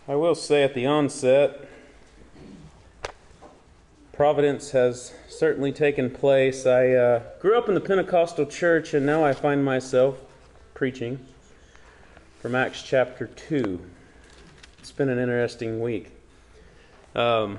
I will say at the onset, providence has certainly taken place. I grew up in the Pentecostal church, and now I find myself preaching from Acts chapter 2. It's been an interesting week. Acts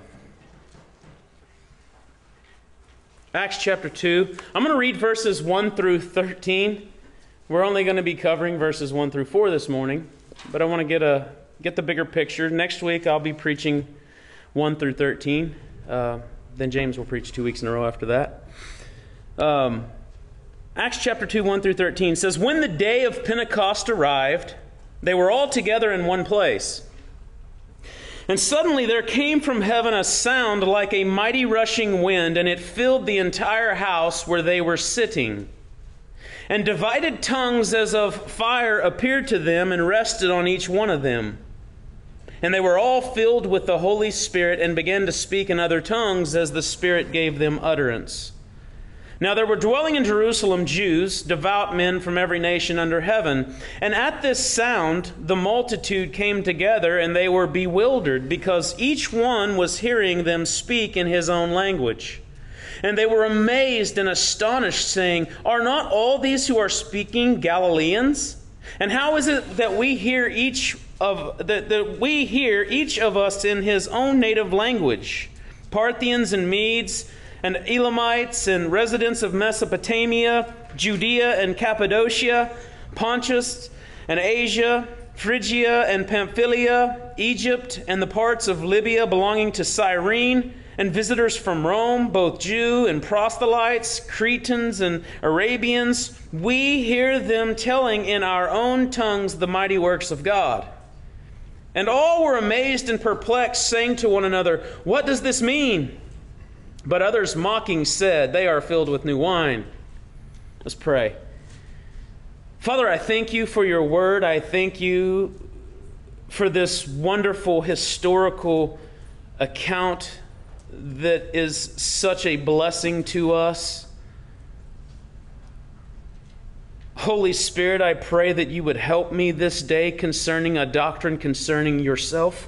chapter 2. I'm going to read verses 1 through 13. We're only going to be covering verses 1 through 4 this morning, but I want to get the bigger picture. Next week I'll be preaching 1 through 13. Then James will preach 2 weeks in a row after that. Acts chapter 2, 1 through 13 says, "When the day of Pentecost arrived, they were all together in one place. And suddenly there came from heaven a sound like a mighty rushing wind, and it filled the entire house where they were sitting. And divided tongues as of fire appeared to them and rested on each one of them. And they were all filled with the Holy Spirit and began to speak in other tongues as the Spirit gave them utterance. Now there were dwelling in Jerusalem Jews, devout men from every nation under heaven. And at this sound the multitude came together, and they were bewildered, because each one was hearing them speak in his own language. And they were amazed and astonished, saying, 'Are not all these who are speaking Galileans? And how is it that we hear each of us in his own native language? Parthians and Medes and Elamites and residents of Mesopotamia, Judea and Cappadocia, Pontus and Asia, Phrygia and Pamphylia, Egypt and the parts of Libya belonging to Cyrene, and visitors from Rome, both Jew and proselytes, Cretans and Arabians, we hear them telling in our own tongues the mighty works of God.' And all were amazed and perplexed, saying to one another, 'What does this mean?' But others mocking said, 'They are filled with new wine.'" Let's pray. Father, I thank you for your word. I thank you for this wonderful historical account that is such a blessing to us. Holy Spirit, I pray that you would help me this day concerning a doctrine concerning yourself.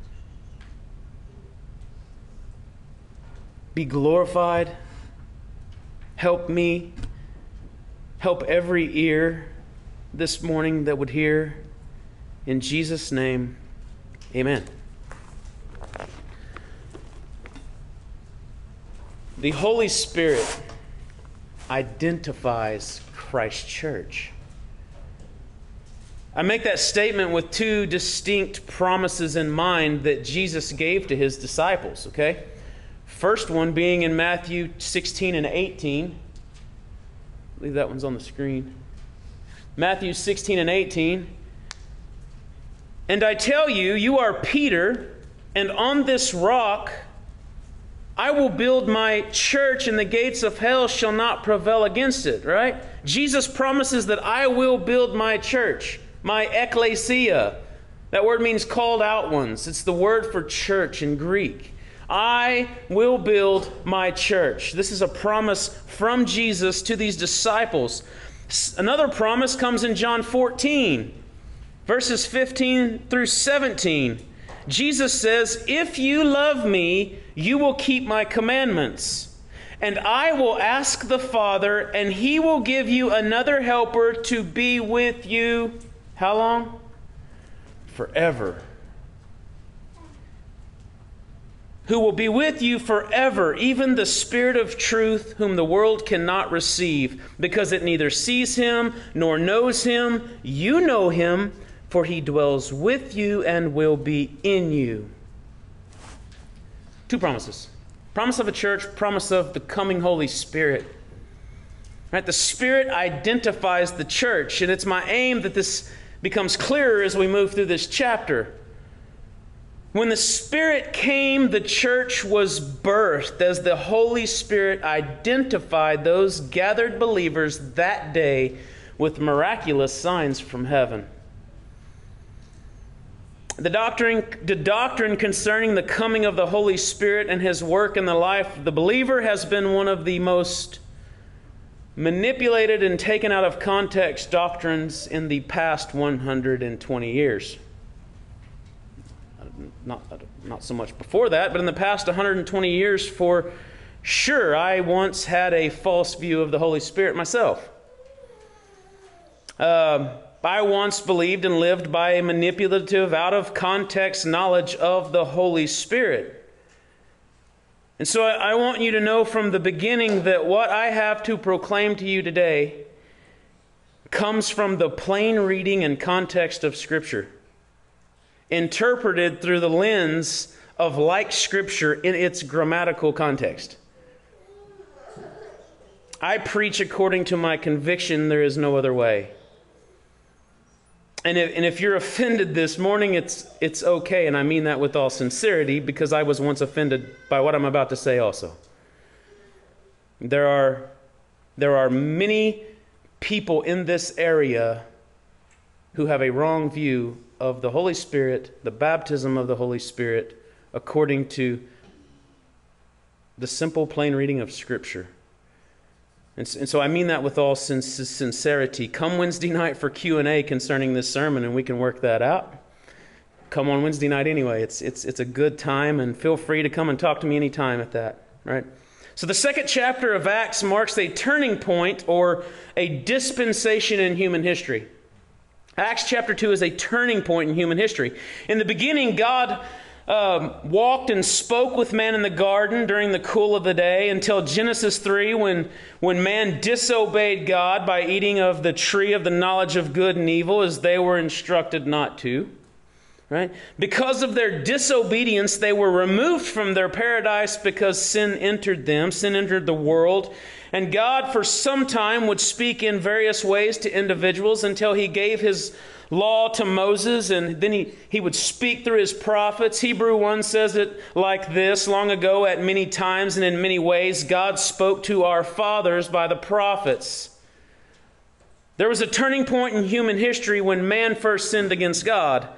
Be glorified. Help me. Help every ear this morning that would hear. In Jesus' name, amen. The Holy Spirit identifies Christ Church. I make that statement with two distinct promises in mind that Jesus gave to his disciples, okay? First one being in Matthew 16 and 18. I believe that one's on the screen. Matthew 16 and 18. "And I tell you, you are Peter, and on this rock I will build my church, and the gates of hell shall not prevail against it," right? Jesus promises that I will build my church, my ecclesia. That word means called out ones. It's the word for church in Greek. I will build my church. This is a promise from Jesus to these disciples. Another promise comes in John 14, verses 15 through 17. Jesus says, "If you love me, you will keep my commandments. And I will ask the Father, and he will give you another helper to be with you." How long? Forever. "Who will be with you forever, even the Spirit of truth, whom the world cannot receive, because it neither sees him nor knows him. You know him, for he dwells with you and will be in you." Two promises. Promise of a church, promise of the coming Holy Spirit. Right? The Spirit identifies the church, and it's my aim that this becomes clearer as we move through this chapter. When the Spirit came, the church was birthed as the Holy Spirit identified those gathered believers that day with miraculous signs from heaven. The doctrine concerning the coming of the Holy Spirit and his work in the life of the believer has been one of the most manipulated and taken out of context doctrines in the past 120 yees. not so much before that, but in the past 120 years for sure, I once had a false view of the Holy Spirit myself. I once believed and lived by a manipulative, out-of-context knowledge of the Holy Spirit. And so I want you to know from the beginning that what I have to proclaim to you today comes from the plain reading and context of Scripture, interpreted through the lens of like Scripture in its grammatical context. I preach according to my conviction. There is no other way. And if you're offended this morning, it's okay, and I mean that with all sincerity, because I was once offended by what I'm about to say also. There are many people in this area who have a wrong view of the Holy Spirit, the baptism of the Holy Spirit, according to the simple plain reading of Scripture. And so I mean that with all sincerity. Come Wednesday night for Q&A concerning this sermon, and we can work that out. Come on Wednesday night anyway. It's a good time, and feel free to come and talk to me anytime at that, right? So the second chapter of Acts marks a turning point or a dispensation in human history. Acts chapter 2 is a turning point in human history. In the beginning, God walked and spoke with man in the garden during the cool of the day until Genesis 3 when man disobeyed God by eating of the tree of the knowledge of good and evil as they were instructed not to. Right? Because of their disobedience, they were removed from their paradise because sin entered them. Sin entered the world. And God for some time would speak in various ways to individuals until He gave His law to Moses, and then he would speak through his prophets. Hebrew 1 says it like this: long ago, at many times and in many ways, God spoke to our fathers by the prophets. There was a turning point in human history when man first sinned against God,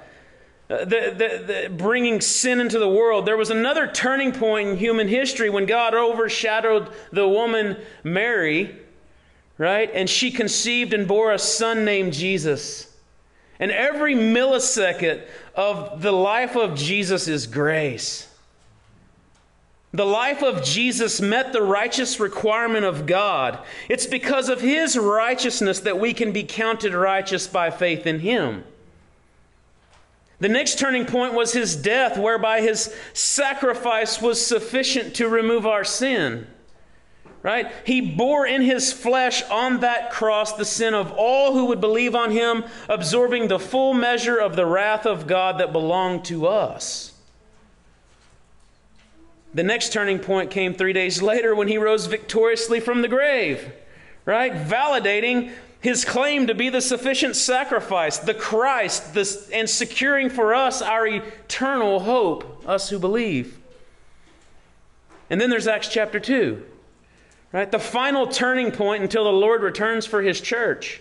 bringing sin into the world. There was another turning point in human history when God overshadowed the woman Mary, right? And she conceived and bore a son named Jesus. And every millisecond of the life of Jesus is grace. The life of Jesus met the righteous requirement of God. It's because of His righteousness that we can be counted righteous by faith in Him. The next turning point was His death, whereby His sacrifice was sufficient to remove our sin. Right? He bore in His flesh on that cross the sin of all who would believe on Him, absorbing the full measure of the wrath of God that belonged to us. The next turning point came 3 days later when He rose victoriously from the grave, right? Validating His claim to be the sufficient sacrifice, the Christ, and securing for us our eternal hope, us who believe. And then there's Acts chapter 2. Right? The final turning point until the Lord returns for His church.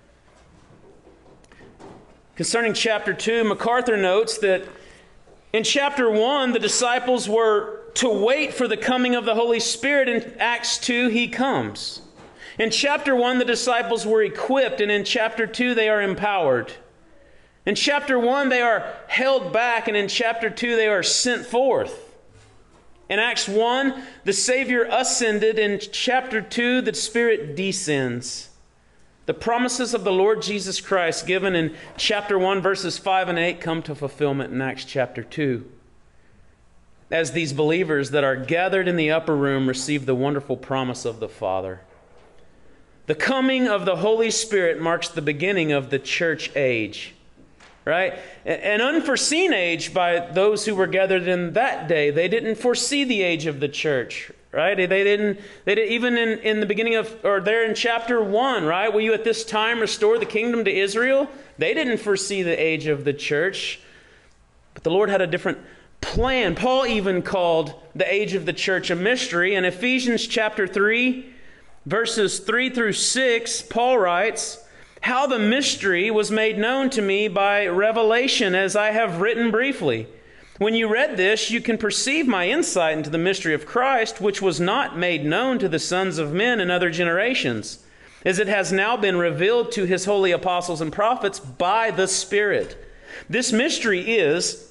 Concerning chapter 2, MacArthur notes that in chapter 1, the disciples were to wait for the coming of the Holy Spirit. In Acts 2, He comes. In chapter 1, the disciples were equipped, and in chapter 2, they are empowered. In chapter 1, they are held back, and in chapter 2, they are sent forth. In Acts 1, the Savior ascended. In chapter 2, the Spirit descends. The promises of the Lord Jesus Christ given in chapter 1, verses 5 and 8 come to fulfillment in Acts chapter 2. As these believers that are gathered in the upper room receive the wonderful promise of the Father. The coming of the Holy Spirit marks the beginning of the church age. Right? An unforeseen age by those who were gathered in that day. They didn't foresee the age of the church, right? They didn't even in the beginning of, or there in chapter 1, right? Will you at this time restore the kingdom to Israel? They didn't foresee the age of the church. But the Lord had a different plan. Paul even called the age of the church a mystery. In Ephesians chapter 3, verses 3 through 6, Paul writes, "How the mystery was made known to me by revelation, as I have written briefly. When you read this, you can perceive my insight into the mystery of Christ, which was not made known to the sons of men in other generations, as it has now been revealed to His holy apostles and prophets by the Spirit. This mystery is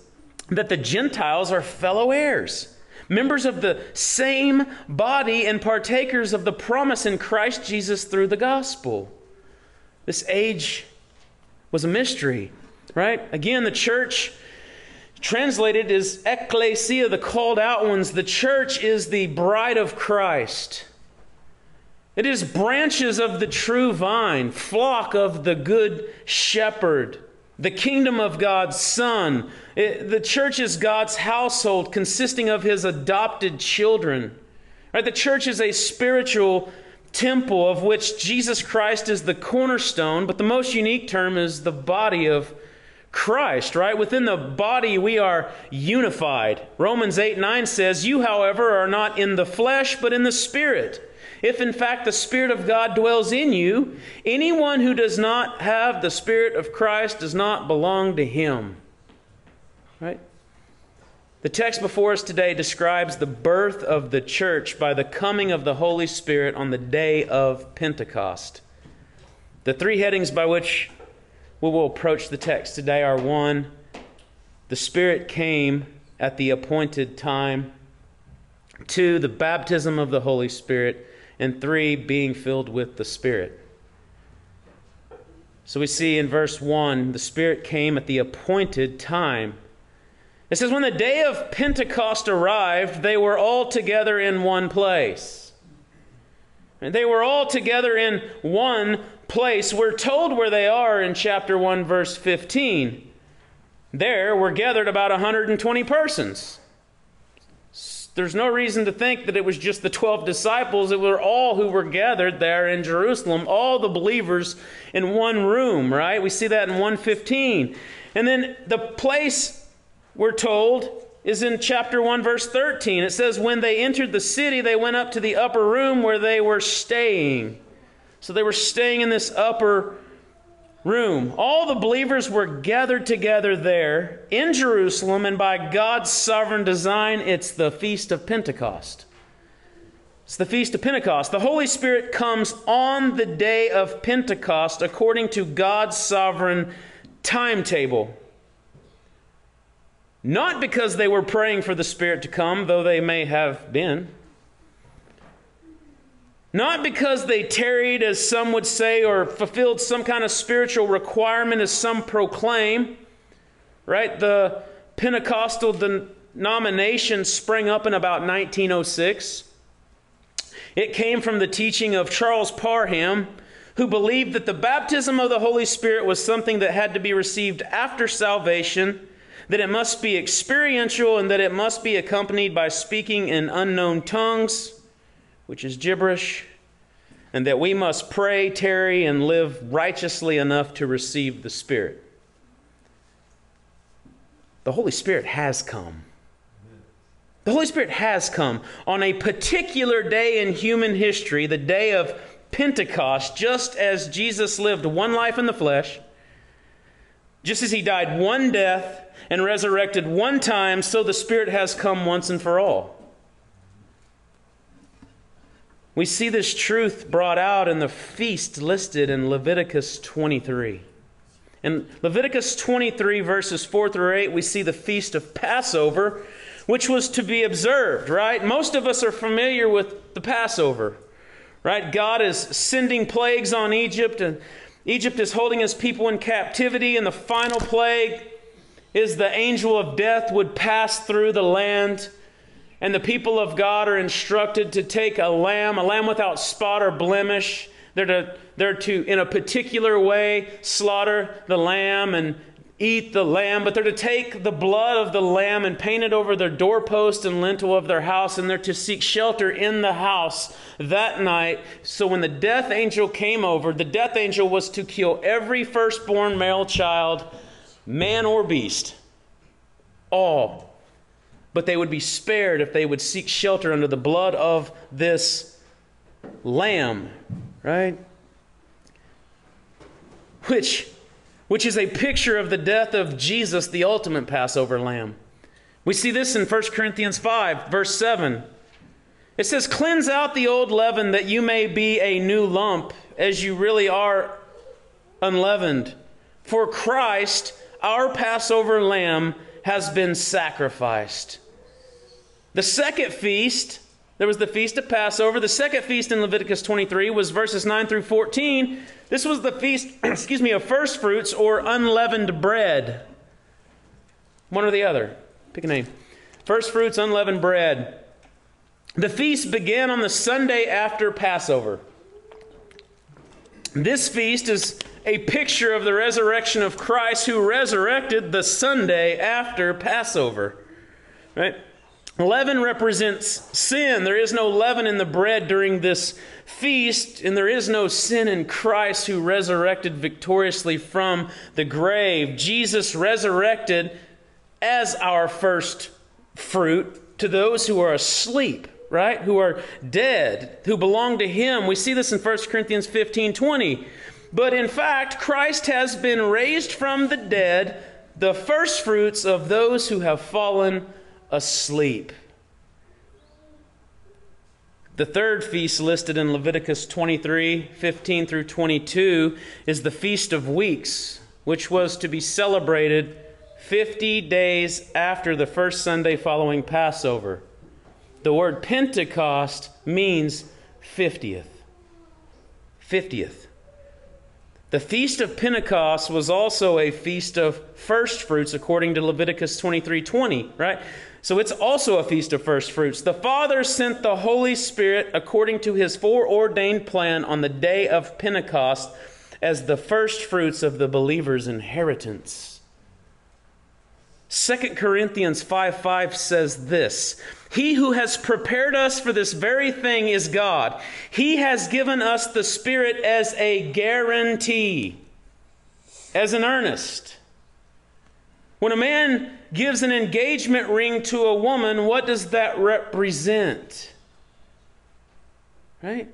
that the Gentiles are fellow heirs, members of the same body and partakers of the promise in Christ Jesus through the gospel. This age was a mystery, right? Again, the church translated is ecclesia, the called out ones. The church is the bride of Christ. It is branches of the true vine, flock of the good shepherd, the kingdom of God's Son. The church is God's household consisting of His adopted children. Right? The church is a spiritual temple of which Jesus Christ is the cornerstone, but the most unique term is the body of Christ, right? Within the body we are unified. Romans 8:9 says, "You, however, are not in the flesh, but in the Spirit. If in fact the Spirit of God dwells in you, anyone who does not have the Spirit of Christ does not belong to Him." Right? The text before us today describes the birth of the church by the coming of the Holy Spirit on the day of Pentecost. The three headings by which we will approach the text today are: 1, the Spirit came at the appointed time; 2, the baptism of the Holy Spirit; and 3, being filled with the Spirit. So we see in verse 1, the Spirit came at the appointed time. It says, when the day of Pentecost arrived, they were all together in one place. And they were all together in one place. We're told where they are in chapter 1, verse 15. There were gathered about 120 persons. There's no reason to think that it was just the 12 disciples. It were all who were gathered there in Jerusalem, all the believers in one room, right? We see that in 1:15. And then the place, we're told, is in chapter 1, verse 13. It says, when they entered the city, they went up to the upper room where they were staying. So they were staying in this upper room. All the believers were gathered together there in Jerusalem, and by God's sovereign design, it's the Feast of Pentecost. It's the Feast of Pentecost. The Holy Spirit comes on the day of Pentecost according to God's sovereign timetable. Not because they were praying for the Spirit to come, though they may have been. Not because they tarried, as some would say, or fulfilled some kind of spiritual requirement, as some proclaim. Right? The Pentecostal denomination sprang up in about 1906. It came from the teaching of Charles Parham, who believed that the baptism of the Holy Spirit was something that had to be received after salvation, that it must be experiential, and that it must be accompanied by speaking in unknown tongues, which is gibberish, and that we must pray, tarry, and live righteously enough to receive the Spirit. The Holy Spirit has come. The Holy Spirit has come on a particular day in human history, the day of Pentecost, just as Jesus lived one life in the flesh, just as He died one death and resurrected one time, so the Spirit has come once and for all. We see this truth brought out in the feast listed in Leviticus 23. In Leviticus 23, verses 4 through 8, we see the feast of Passover, which was to be observed, right? Most of us are familiar with the Passover, right? God is sending plagues on Egypt, and Egypt is holding His people in captivity, and the final plague is the angel of death would pass through the land, and the people of God are instructed to take a lamb without spot or blemish. They're to, in a particular way, slaughter the lamb and eat the lamb, but they're to take the blood of the lamb and paint it over their doorpost and lintel of their house, and they're to seek shelter in the house that night. So when the death angel came over, the death angel was to kill every firstborn male child, man or beast, all. But they would be spared if they would seek shelter under the blood of this lamb, right? Which is a picture of the death of Jesus, the ultimate Passover lamb. We see this in 1 Corinthians 5, verse 7. It says, "Cleanse out the old leaven, that you may be a new lump, as you really are unleavened. For Christ, our Passover lamb, has been sacrificed. The second feast, there was the Feast of Passover. The second feast in Leviticus 23 was verses 9 through 14. This was the feast, of first fruits or unleavened bread. One or the other. Pick a name. First fruits, unleavened bread. The feast began on the Sunday after Passover. This feast is a picture of the resurrection of Christ, who resurrected the Sunday after Passover. Right? Leaven represents sin. There is no leaven in the bread during this feast, and there is no sin in Christ, who resurrected victoriously from the grave. Jesus resurrected as our first fruit to those who are asleep, right? Who are dead, who belong to Him. We see this in 1 Corinthians 15:20. But in fact, Christ has been raised from the dead, the first fruits of those who have fallen asleep. The third feast listed in Leviticus 23:15 through 22 is the Feast of Weeks, which was to be celebrated 50 days after the first Sunday following Passover. The word Pentecost means 50th. 50th. The Feast of Pentecost was also a feast of first fruits according to Leviticus 23:20, right? So it's also a feast of first fruits. The Father sent the Holy Spirit according to His foreordained plan on the day of Pentecost as the first fruits of the believer's inheritance. 2 Corinthians 5:5 says this: He who has prepared us for this very thing is God. He has given us the Spirit as a guarantee, as an earnest. When a man gives an engagement ring to a woman, what does that represent? Right?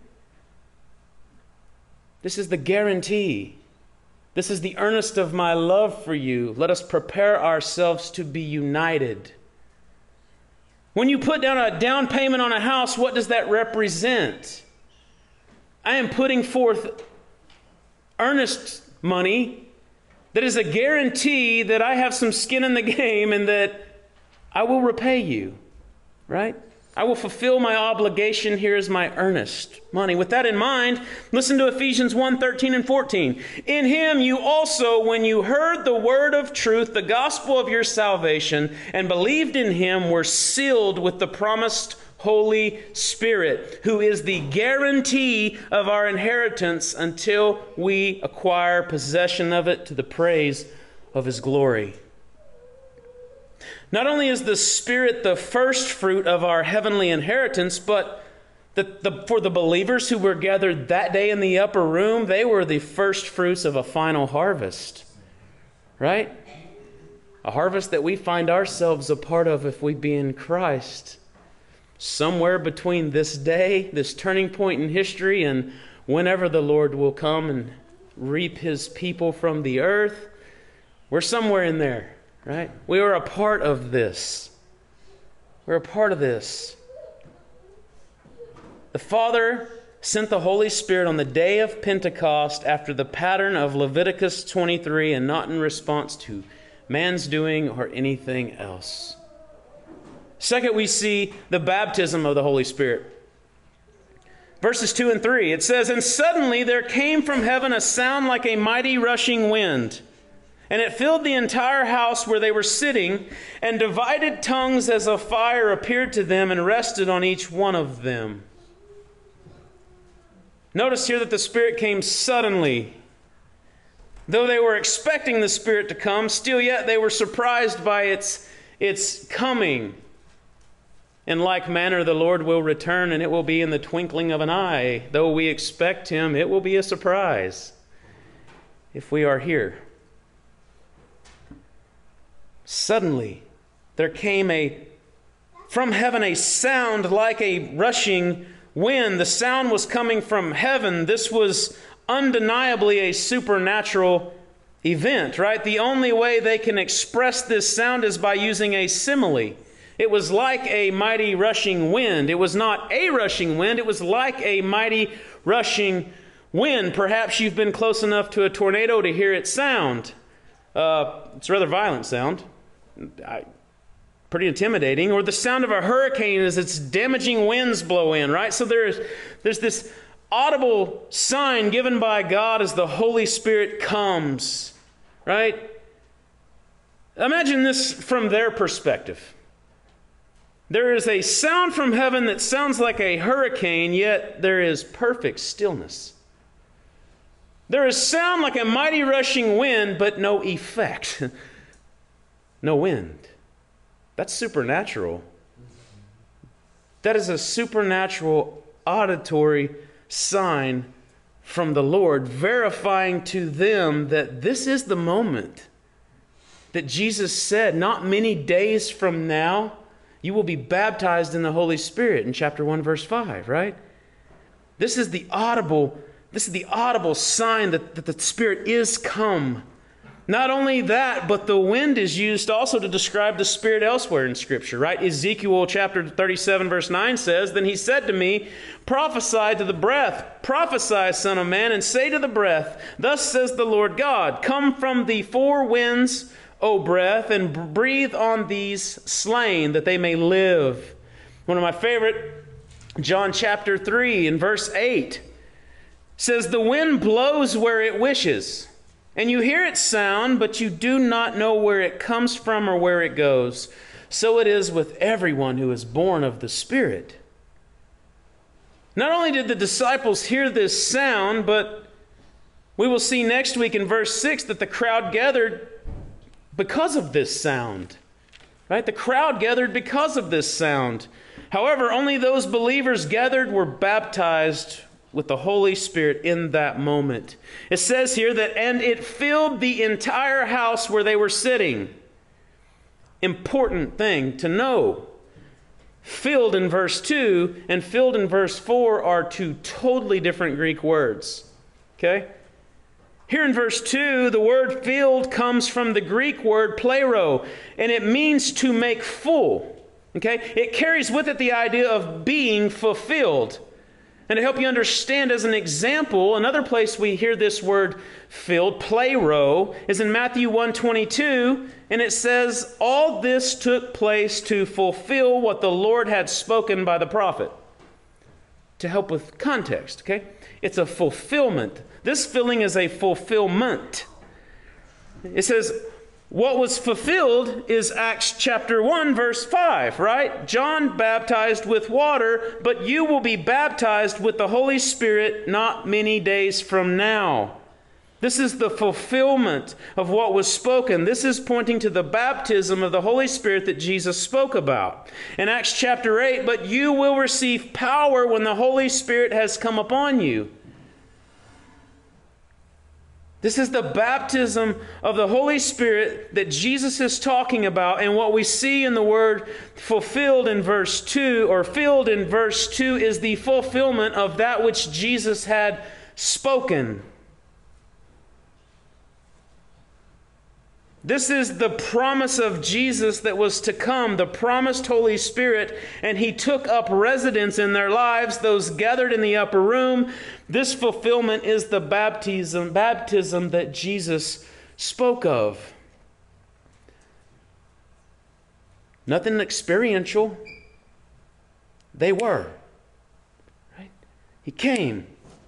This is the guarantee. This is the earnest of my love for you. Let us prepare ourselves to be united. When you put down a down payment on a house, what does that represent? I am putting forth earnest money that is a guarantee that I have some skin in the game and that I will repay you, right? I will fulfill my obligation. Here is my earnest money. With that in mind, listen to Ephesians 1:13 and 14. In Him you also, when you heard the word of truth, the gospel of your salvation, and believed in Him, were sealed with the promised Holy Spirit, who is the guarantee of our inheritance until we acquire possession of it to the praise of His glory. Not only is the Spirit the first fruit of our heavenly inheritance, but for the believers who were gathered that day in the upper room, they were the first fruits of a final harvest. Right? A harvest that we find ourselves a part of if we be in Christ. Somewhere between this day, this turning point in history, and whenever the Lord will come and reap His people from the earth, we're somewhere in there. Right? We are a part of this. We're a part of this. The Father sent the Holy Spirit on the day of Pentecost after the pattern of Leviticus 23 and not in response to man's doing or anything else. Second, we see the baptism of the Holy Spirit. Verses 2 and 3, it says, And suddenly there came from heaven a sound like a mighty rushing wind, and it filled the entire house where they were sitting, and divided tongues as of fire appeared to them and rested on each one of them. Notice here that the Spirit came suddenly. Though they were expecting the Spirit to come, still yet they were surprised by its coming. In like manner the Lord will return, and it will be in the twinkling of an eye. Though we expect Him, it will be a surprise if we are here. Suddenly, there came from heaven a sound like a rushing wind. The sound was coming from heaven. This was undeniably a supernatural event, right? The only way they can express this sound is by using a simile. It was like a mighty rushing wind. It was not a rushing wind. It was like a mighty rushing wind. Perhaps you've been close enough to a tornado to hear its sound. It's a rather violent sound. Pretty intimidating. Or the sound of a hurricane as its damaging winds blow in, right? So there's this audible sign given by God as the Holy Spirit comes, right? Imagine this from their perspective. There is a sound from heaven that sounds like a hurricane, yet there is perfect stillness. There is sound like a mighty rushing wind, but no effect. No wind. That's supernatural. That is a supernatural auditory sign from the Lord, verifying to them that this is the moment that Jesus said, not many days from now, you will be baptized in the Holy Spirit in chapter 1, verse 5, right? This is the audible sign that the Spirit is come. Not only that, but the wind is used also to describe the Spirit elsewhere in Scripture, right? Ezekiel chapter 37, verse 9 says, Then he said to me, Prophesy to the breath, prophesy, son of man, and say to the breath, Thus says the Lord God, Come from the four winds, O breath, and breathe on these slain, that they may live. One of my favorite, John chapter 3 and verse 8, says, The wind blows where it wishes, and you hear its sound, but you do not know where it comes from or where it goes. So it is with everyone who is born of the Spirit. Not only did the disciples hear this sound, but we will see next week in verse 6 that the crowd gathered because of this sound. Right? The crowd gathered because of this sound. However, only those believers gathered were baptized with the Holy Spirit in that moment. It says here that, and it filled the entire house where they were sitting. Important thing to know. Filled in verse 2 and filled in verse 4 are two totally different Greek words. Okay? Here in verse 2, the word filled comes from the Greek word plero, and it means to make full. Okay? It carries with it the idea of being fulfilled. And to help you understand as an example, another place we hear this word filled, plero, is in Matthew 1:22, and it says, All this took place to fulfill what the Lord had spoken by the prophet. To help with context, okay? It's a fulfillment. This filling is a fulfillment. It says, what was fulfilled is Acts chapter 1, verse 5, right? John baptized with water, but you will be baptized with the Holy Spirit not many days from now. This is the fulfillment of what was spoken. This is pointing to the baptism of the Holy Spirit that Jesus spoke about. In Acts chapter 8, but you will receive power when the Holy Spirit has come upon you. This is the baptism of the Holy Spirit that Jesus is talking about. And what we see in the word fulfilled in verse 2, or filled in verse 2, is the fulfillment of that which Jesus had spoken. This is the promise of Jesus that was to come, the promised Holy Spirit, and He took up residence in their lives, those gathered in the upper room. This fulfillment is the baptism that Jesus spoke of. Nothing experiential. They were. Right? He came.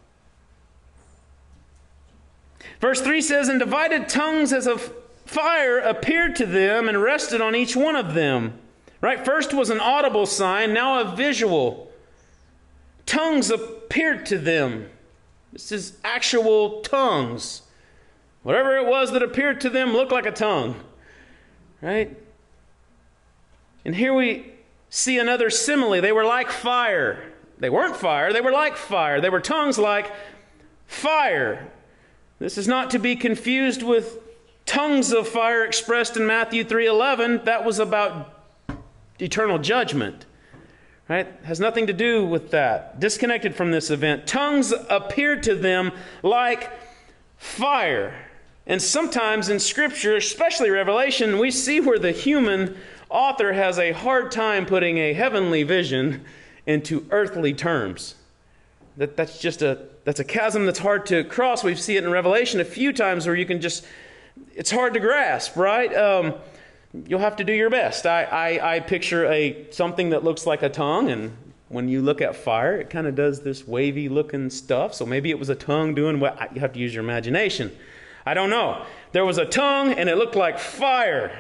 Verse 3 says, And divided tongues as of fire appeared to them and rested on each one of them. Right? First was an audible sign, now a visual. Tongues appeared to them. This is actual tongues. Whatever it was that appeared to them looked like a tongue. Right? And here we see another simile. They were like fire. They weren't fire, they were like fire. They were tongues like fire. This is not to be confused with tongues of fire expressed in Matthew 3:11. That was about eternal judgment. Right? Has nothing to do with that. Disconnected from this event. Tongues appeared to them like fire. And sometimes in Scripture, especially Revelation, we see where the human author has a hard time putting a heavenly vision into earthly terms. That's a chasm that's hard to cross. We see it in Revelation a few times where you can just, it's hard to grasp, right? you'll have to do your best. I picture something that looks like a tongue, and when you look at fire, it kind of does this wavy looking stuff. So maybe it was a tongue doing what? You have to use your imagination. I don't know. There was a tongue and it looked like fire.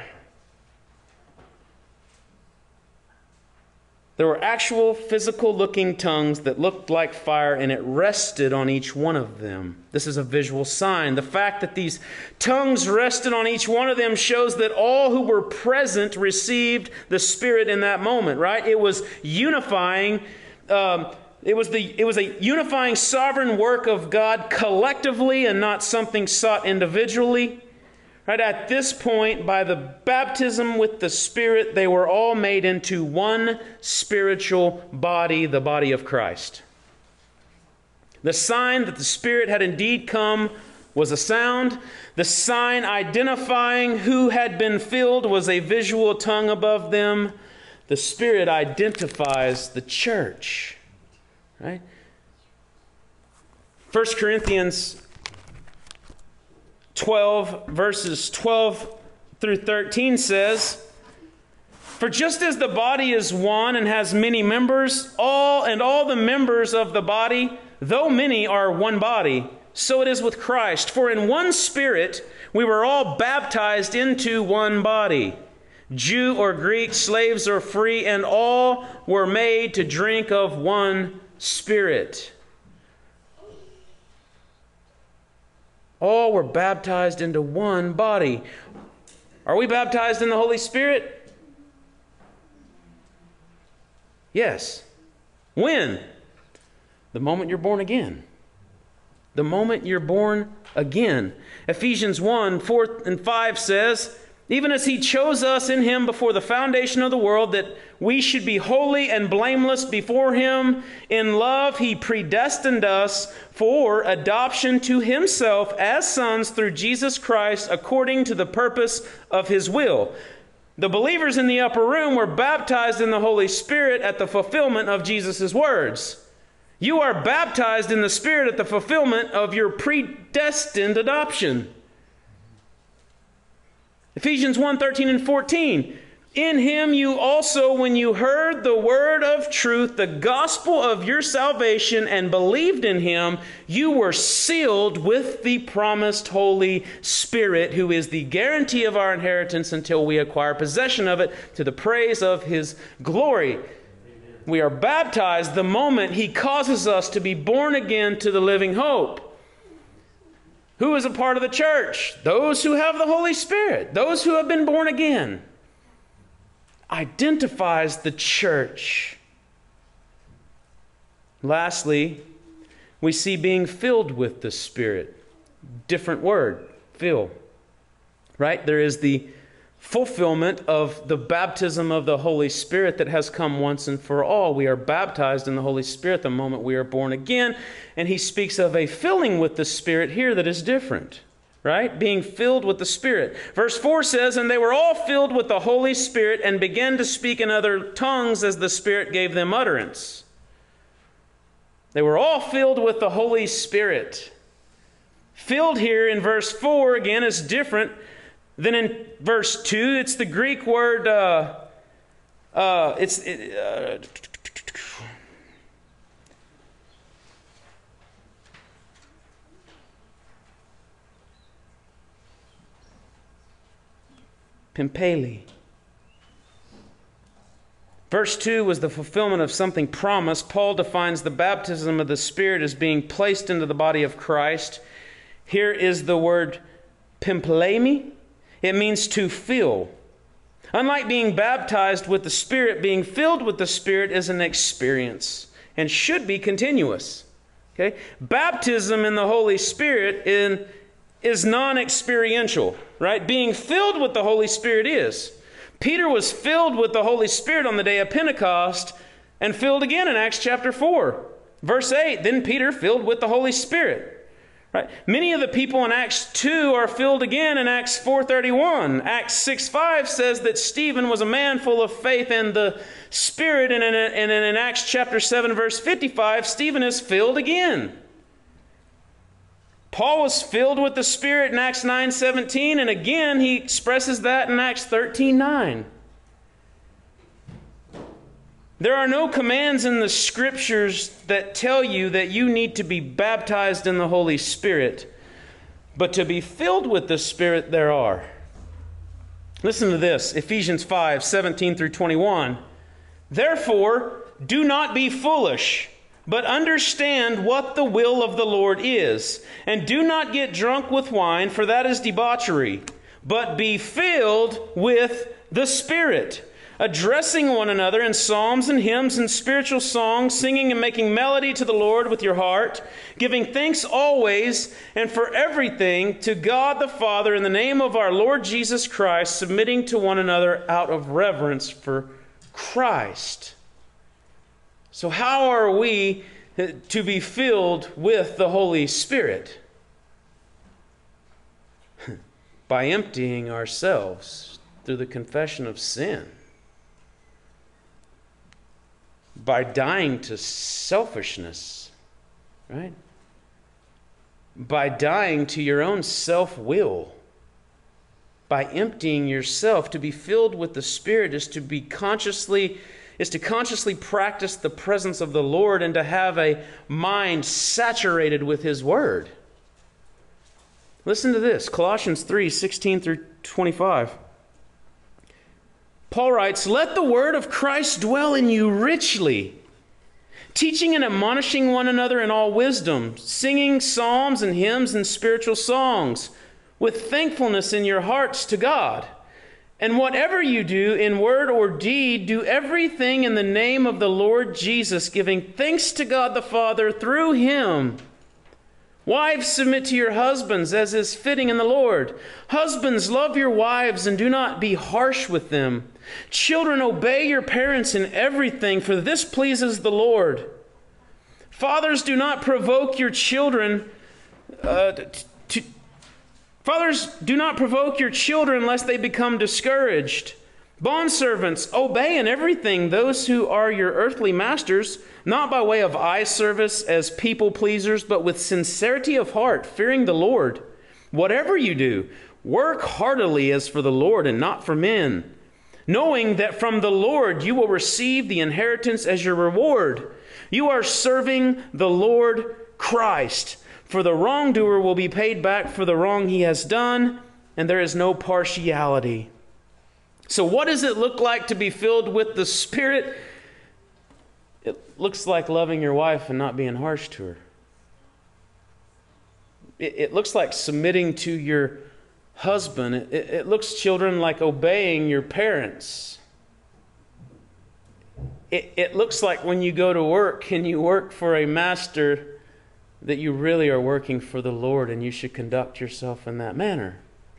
There were actual physical looking tongues that looked like fire, and it rested on each one of them. This is a visual sign. The fact that these tongues rested on each one of them shows that all who were present received the Spirit in that moment, right? It was unifying. It was a unifying sovereign work of God collectively and not something sought individually. Right at this point, by the baptism with the Spirit, they were all made into one spiritual body, the body of Christ. The sign that the Spirit had indeed come was a sound. The sign identifying who had been filled was a visual tongue above them. The Spirit identifies the church. Right? 1 Corinthians 12, verses 12 through 13 says, "For just as the body is one and has many members, all the members of the body, though many, are one body, so it is with Christ. For in one Spirit we were all baptized into one body, Jew or Greek, slaves or free, and all were made to drink of one Spirit." All were baptized into one body. Are we baptized in the Holy Spirit? Yes. When? The moment you're born again. The moment you're born again. Ephesians 1, 4 and 5 says, "Even as He chose us in Him before the foundation of the world, that we should be holy and blameless before Him. In love He predestined us for adoption to Himself as sons through Jesus Christ, according to the purpose of His will." The believers in the upper room were baptized in the Holy Spirit at the fulfillment of Jesus' words. You are baptized in the Spirit at the fulfillment of your predestined adoption. Ephesians 1, 13 and 14. "In Him you also, when you heard the word of truth, the gospel of your salvation, and believed in Him, you were sealed with the promised Holy Spirit, who is the guarantee of our inheritance until we acquire possession of it, to the praise of His glory." Amen. We are baptized the moment He causes us to be born again to the living hope. Who is a part of the church? Those who have the Holy Spirit, those who have been born again. Identifies the church. Lastly, we see being filled with the Spirit. Different word, fill. Right? There is the fulfillment of the baptism of the Holy Spirit that has come once and for all. We are baptized in the Holy Spirit the moment we are born again. And he speaks of a filling with the Spirit here that is different. Right? Being filled with the Spirit. Verse 4 says, "And they were all filled with the Holy Spirit and began to speak in other tongues as the Spirit gave them utterance." They were all filled with the Holy Spirit. Filled here in verse 4 again is different than in verse 2. It's the Greek word, Pimpeli. Verse 2 was the fulfillment of something promised. Paul defines the baptism of the Spirit as being placed into the body of Christ. Here is the word pimpelemi. It means to fill. Unlike being baptized with the Spirit, being filled with the Spirit is an experience and should be continuous. Okay? Baptism in the Holy Spirit is non-experiential, right? Being filled with the Holy Spirit is. Peter was filled with the Holy Spirit on the day of Pentecost and filled again in Acts chapter 4. Verse 8, "Then Peter filled with the Holy Spirit." Right? Many of the people in Acts 2 are filled again in Acts 4:31. Acts 6:5 says that Stephen was a man full of faith and the Spirit. And in Acts chapter 7 verse 55, Stephen is filled again. Paul was filled with the Spirit in Acts 9:17, and again he expresses that in Acts 13:9. There are no commands in the Scriptures that tell you that you need to be baptized in the Holy Spirit, but to be filled with the Spirit there are. Listen to this, Ephesians 5:17 through 21. Therefore, do not be foolish, but understand what the will of the Lord is. And do not get drunk with wine, for that is debauchery, but be filled with the Spirit, addressing one another in psalms and hymns and spiritual songs, singing and making melody to the Lord with your heart, giving thanks always and for everything to God the Father in the name of our Lord Jesus Christ, submitting to one another out of reverence for Christ. So how are we to be filled with the Holy Spirit? By emptying ourselves through the confession of sin. By dying to selfishness, right? By dying to your own self-will. By emptying yourself. To be filled with the Spirit is to consciously practice the presence of the Lord and to have a mind saturated with His Word. Listen to this, Colossians 3:16 through 25. Paul writes, "Let the word of Christ dwell in you richly, teaching and admonishing one another in all wisdom, singing psalms and hymns and spiritual songs, with thankfulness in your hearts to God. And whatever you do, in word or deed, do everything in the name of the Lord Jesus, giving thanks to God the Father through Him. Wives, submit to your husbands, as is fitting in the Lord. Husbands, love your wives and do not be harsh with them. Children, obey your parents in everything, for this pleases the Lord. Fathers, do not provoke your children Fathers, do not provoke your children lest they become discouraged. Bondservants, obey in everything those who are your earthly masters, not by way of eye service as people pleasers, but with sincerity of heart, fearing the Lord. Whatever you do, work heartily as for the Lord and not for men, knowing that from the Lord you will receive the inheritance as your reward. You are serving the Lord Christ. For the wrongdoer will be paid back for the wrong he has done, and there is no partiality." So what does it look like to be filled with the Spirit? It looks like loving your wife and not being harsh to her. It looks like submitting to your husband. It looks, children, like obeying your parents. It looks like when you go to work and you work for a master that you really are working for the Lord, and you should conduct yourself in that manner.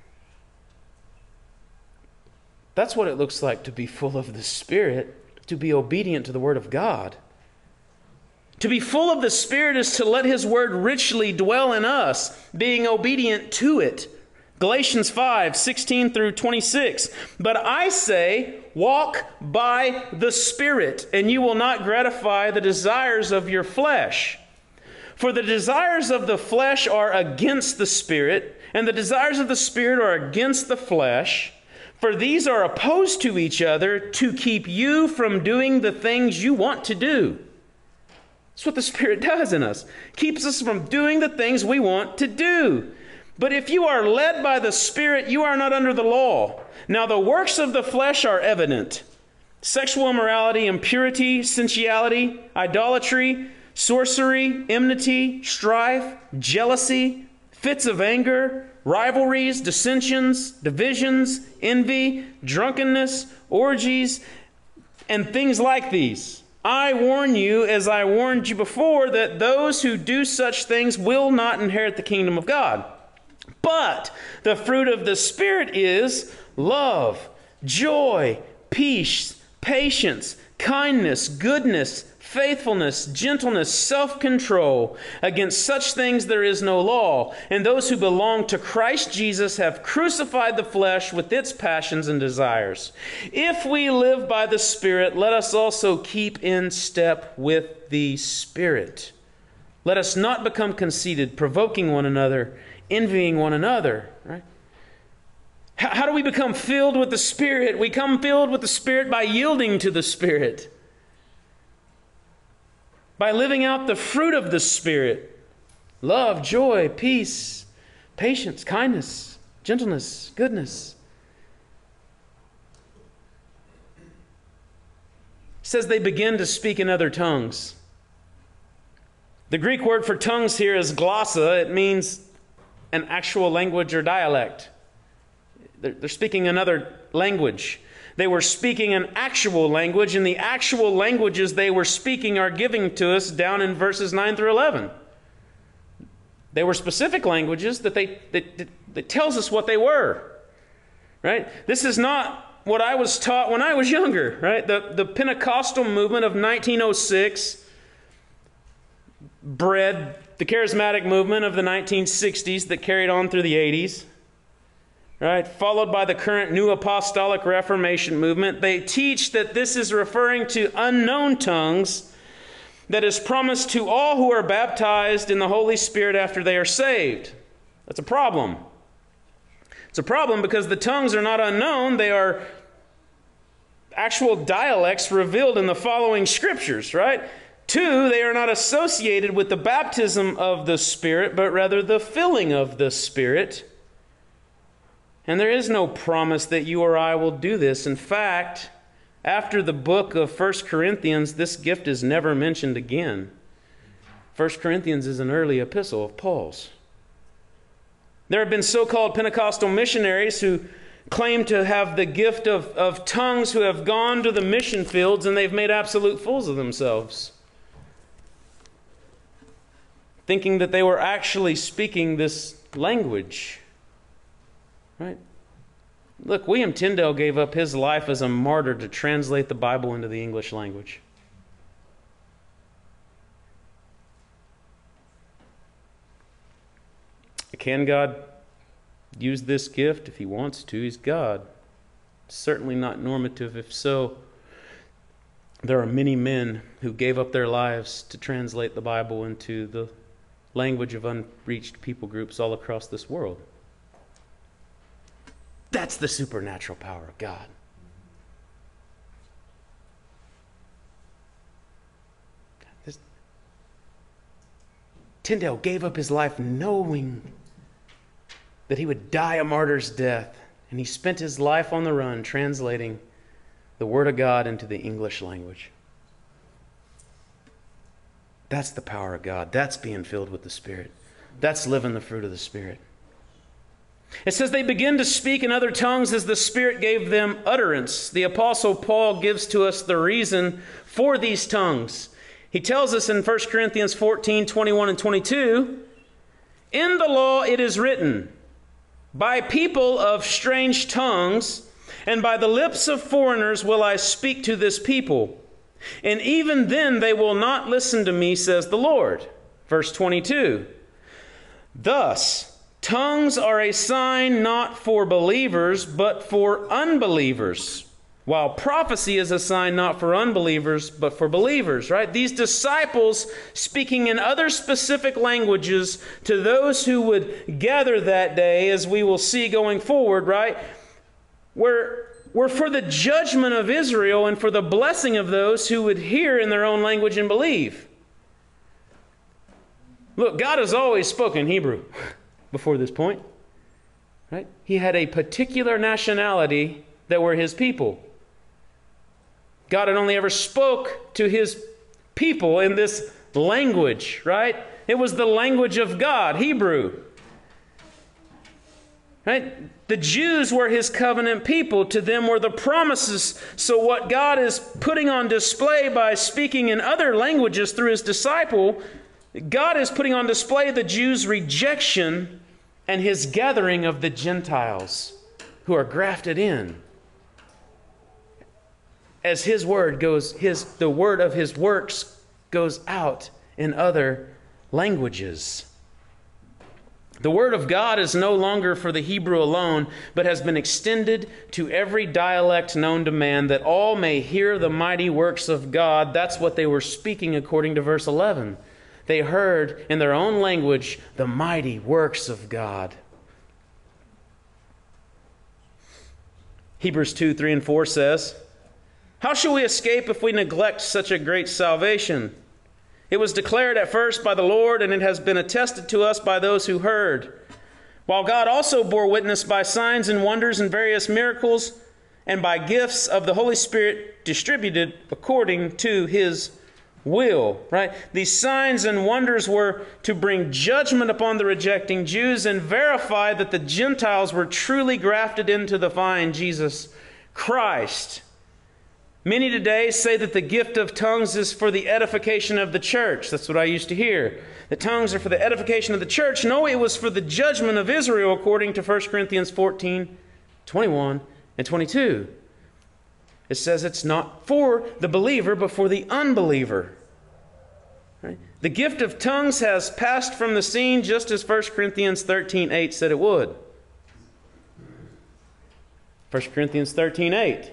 That's what it looks like to be full of the Spirit, to be obedient to the Word of God. To be full of the Spirit is to let His Word richly dwell in us, being obedient to it. Galatians 5:16 through 26. "But I say, walk by the Spirit, and you will not gratify the desires of your flesh. For the desires of the flesh are against the Spirit, and the desires of the Spirit are against the flesh. For these are opposed to each other to keep you from doing the things you want to do." That's what the Spirit does in us. Keeps us from doing the things we want to do. "But if you are led by the Spirit, you are not under the law. Now the works of the flesh are evident: sexual immorality, impurity, sensuality, idolatry, sorcery, enmity, strife, jealousy, fits of anger, rivalries, dissensions, divisions, envy, drunkenness, orgies, and things like these. I warn you, as I warned you before, that those who do such things will not inherit the kingdom of God. But the fruit of the Spirit is love, joy, peace, patience, kindness, goodness, faithfulness, gentleness, self-control. Against such things there is no law. And those who belong to Christ Jesus have crucified the flesh with its passions and desires. If we live by the Spirit, let us also keep in step with the Spirit. Let us not become conceited, provoking one another, envying one another. Right? How do we become filled with the Spirit? We come filled with the Spirit by yielding to the Spirit, by living out the fruit of the Spirit: love, joy, peace, patience, kindness, gentleness, goodness. It says they begin to speak in other tongues. The Greek word for tongues here is glossa. It means an actual language or dialect. They're speaking another language. They were speaking an actual language, and the actual languages they were speaking are giving to us down in verses 9 through 11. They were specific languages that tells us what they were. Right? This is not what I was taught when I was younger. Right? The Pentecostal movement of 1906 bred the charismatic movement of the 1960s that carried on through the 80s. Right? Followed by the current New Apostolic Reformation movement. They teach that this is referring to unknown tongues that is promised to all who are baptized in the Holy Spirit after they are saved. That's a problem. It's a problem because the tongues are not unknown. They are actual dialects revealed in the following scriptures, right? 2, they are not associated with the baptism of the Spirit, but rather the filling of the Spirit. And there is no promise that you or I will do this. In fact, after the book of 1 Corinthians, this gift is never mentioned again. 1 Corinthians is an early epistle of Paul's. There have been so-called Pentecostal missionaries who claim to have the gift of tongues who have gone to the mission fields, and they've made absolute fools of themselves, thinking that they were actually speaking this language. Right? Look, William Tyndale gave up his life as a martyr to translate the Bible into the English language. Can God use this gift if He wants to? He's God. Certainly not normative. If so, there are many men who gave up their lives to translate the Bible into the language of unreached people groups all across this world. That's the supernatural power of God. Tyndale gave up his life knowing that he would die a martyr's death, and he spent his life on the run translating the Word of God into the English language. That's the power of God. That's being filled with the Spirit. That's living the fruit of the Spirit. It says they begin to speak in other tongues as the Spirit gave them utterance. The Apostle Paul gives to us the reason for these tongues. He tells us in 1 Corinthians 14, 21 and 22, "In the law it is written, by people of strange tongues and by the lips of foreigners will I speak to this people. And even then they will not listen to me, says the Lord." Verse 22, "Thus, tongues are a sign not for believers, but for unbelievers, while prophecy is a sign not for unbelievers, but for believers." Right? These disciples speaking in other specific languages to those who would gather that day, as we will see going forward, right, were for the judgment of Israel and for the blessing of those who would hear in their own language and believe. Look, God has always spoken Hebrew before this point. Right? He had a particular nationality that were His people. God had only ever spoke to His people in this language, right? It was the language of God, Hebrew. Right? The Jews were His covenant people. To them were the promises. So what God is putting on display by speaking in other languages through His disciple, God is putting on display the Jews' rejection and His gathering of the Gentiles who are grafted in. As His word goes, the word of His works goes out in other languages. The Word of God is no longer for the Hebrew alone, but has been extended to every dialect known to man, that all may hear the mighty works of God. That's what they were speaking according to verse 11. They heard in their own language the mighty works of God. Hebrews 2, 3 and 4 says, "How shall we escape if we neglect such a great salvation? It was declared at first by the Lord, and it has been attested to us by those who heard. While God also bore witness by signs and wonders and various miracles, and by gifts of the Holy Spirit distributed according to His will." Right? These signs and wonders were to bring judgment upon the rejecting Jews and verify that the Gentiles were truly grafted into the vine, Jesus Christ. Many today say that the gift of tongues is for the edification of the church. That's what I used to hear. The tongues are for the edification of the church. No, it was for the judgment of Israel according to 1 Corinthians 14, 21 and 22. It says it's not for the believer, but for the unbeliever. Right? The gift of tongues has passed from the scene just as 1 Corinthians 13:8 said it would. 1 Corinthians 13:8.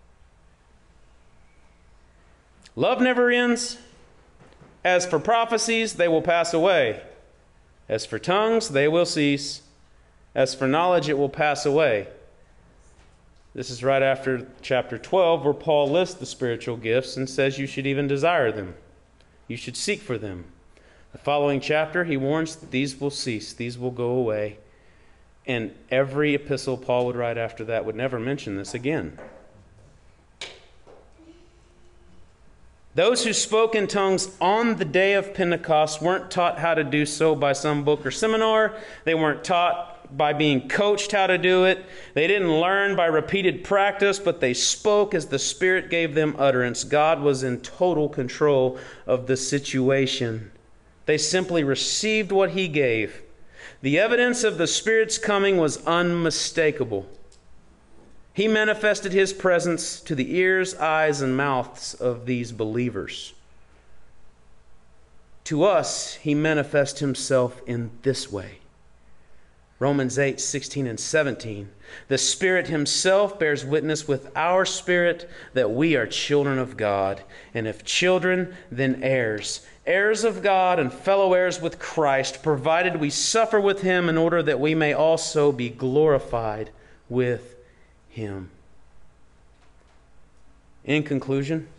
Love never ends. As for prophecies, they will pass away. As for tongues, they will cease. As for knowledge, it will pass away. This is right after chapter 12, where Paul lists the spiritual gifts and says you should even desire them. You should seek for them. The following chapter, he warns that these will cease, these will go away. And every epistle Paul would write after that would never mention this again. Those who spoke in tongues on the day of Pentecost weren't taught how to do so by some book or seminar. They weren't taught by being coached how to do it. They didn't learn by repeated practice, but they spoke as the Spirit gave them utterance. God was in total control of the situation. They simply received what He gave. The evidence of the Spirit's coming was unmistakable. He manifested His presence to the ears, eyes, and mouths of these believers. To us, He manifests Himself in this way. Romans 8, 16 and 17. The Spirit Himself bears witness with our spirit that we are children of God. And if children, then heirs. Heirs of God and fellow heirs with Christ, provided we suffer with Him in order that we may also be glorified with Him. In conclusion,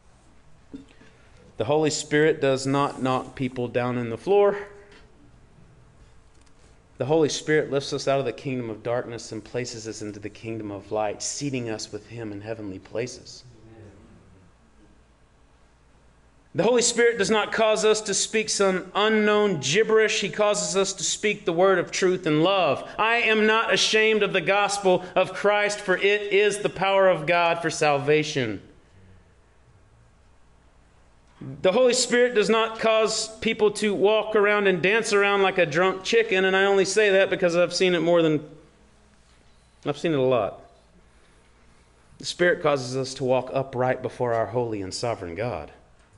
the Holy Spirit does not knock people down in the floor. The Holy Spirit lifts us out of the kingdom of darkness and places us into the kingdom of light, seating us with Him in heavenly places. The Holy Spirit does not cause us to speak some unknown gibberish. He causes us to speak the word of truth and love. I am not ashamed of the gospel of Christ, for it is the power of God for salvation. The Holy Spirit does not cause people to walk around and dance around like a drunk chicken, and I only say that because I've seen it a lot. The Spirit causes us to walk upright before our holy and sovereign God.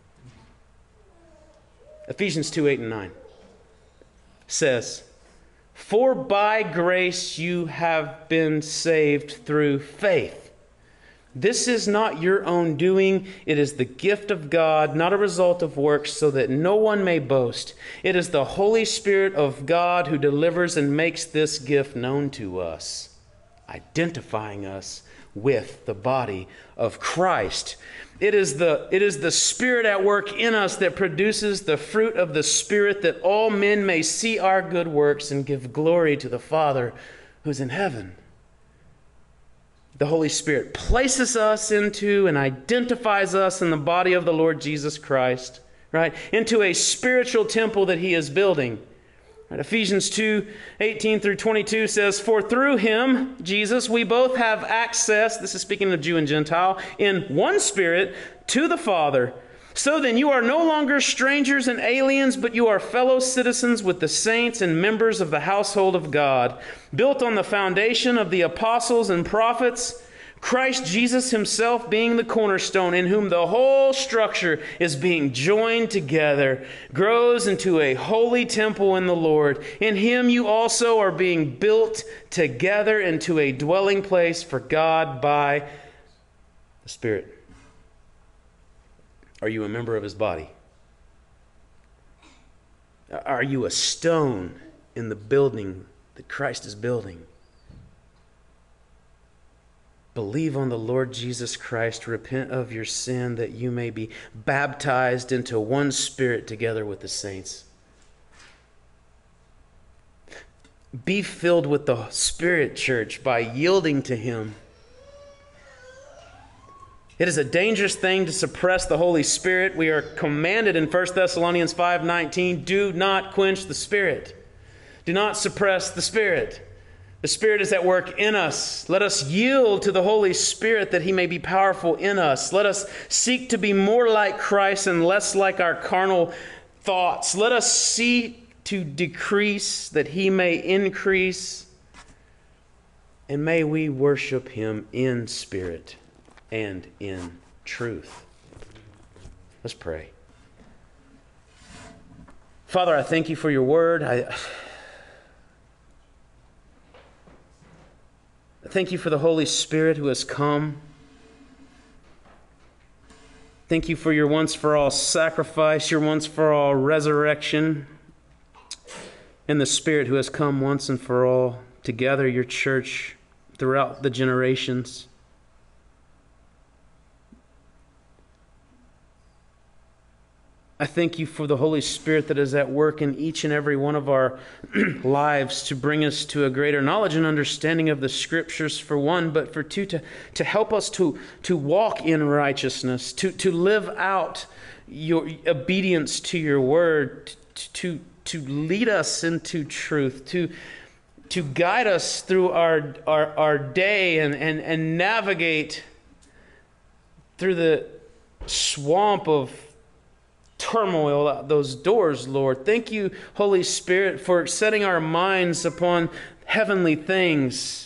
Ephesians 2, 8 and 9 says, "For by grace you have been saved through faith. This is not your own doing. It is the gift of God, not a result of works, so that no one may boast. It is the Holy Spirit of God who delivers and makes this gift known to us, identifying us with the body of Christ." It is the Spirit at work in us that produces the fruit of the Spirit, that all men may see our good works and give glory to the Father who's in heaven. The Holy Spirit places us into and identifies us in the body of the Lord Jesus Christ, right? Into a spiritual temple that He is building. Right? Ephesians 2, 18 through 22 says, "For through Him, Jesus, we both have access," this is speaking of Jew and Gentile, "in one Spirit to the Father. So then you are no longer strangers and aliens, but you are fellow citizens with the saints and members of the household of God, built on the foundation of the apostles and prophets, Christ Jesus Himself being the cornerstone, in whom the whole structure is being joined together, grows into a holy temple in the Lord. In Him you also are being built together into a dwelling place for God by the Spirit." Are you a member of His body? Are you a stone in the building that Christ is building? Believe on the Lord Jesus Christ, repent of your sin, that you may be baptized into one Spirit together with the saints. Be filled with the Spirit, church, by yielding to Him. It is a dangerous thing to suppress the Holy Spirit. We are commanded in 1 Thessalonians 5:19, do not quench the Spirit. Do not suppress the Spirit. The Spirit is at work in us. Let us yield to the Holy Spirit that He may be powerful in us. Let us seek to be more like Christ and less like our carnal thoughts. Let us seek to decrease that He may increase. And may we worship Him in spirit and in truth. Let's pray. Father, I thank You for Your word. I thank You for the Holy Spirit who has come. Thank You for Your once-for-all sacrifice, Your once-for-all resurrection, and the Spirit who has come once and for all to gather Your church throughout the generations. I thank You for the Holy Spirit that is at work in each and every one of our lives to bring us to a greater knowledge and understanding of the Scriptures, for one, but for two, to help us to walk in righteousness, to live out Your obedience to Your word, to lead us into truth, to guide us through our day and navigate through the swamp of turmoil out those doors, Lord. Thank You, Holy Spirit, for setting our minds upon heavenly things.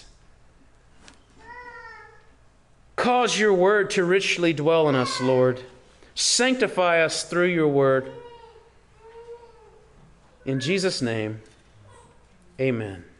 Cause Your word to richly dwell in us, Lord. Sanctify us through Your word. In Jesus' name, amen.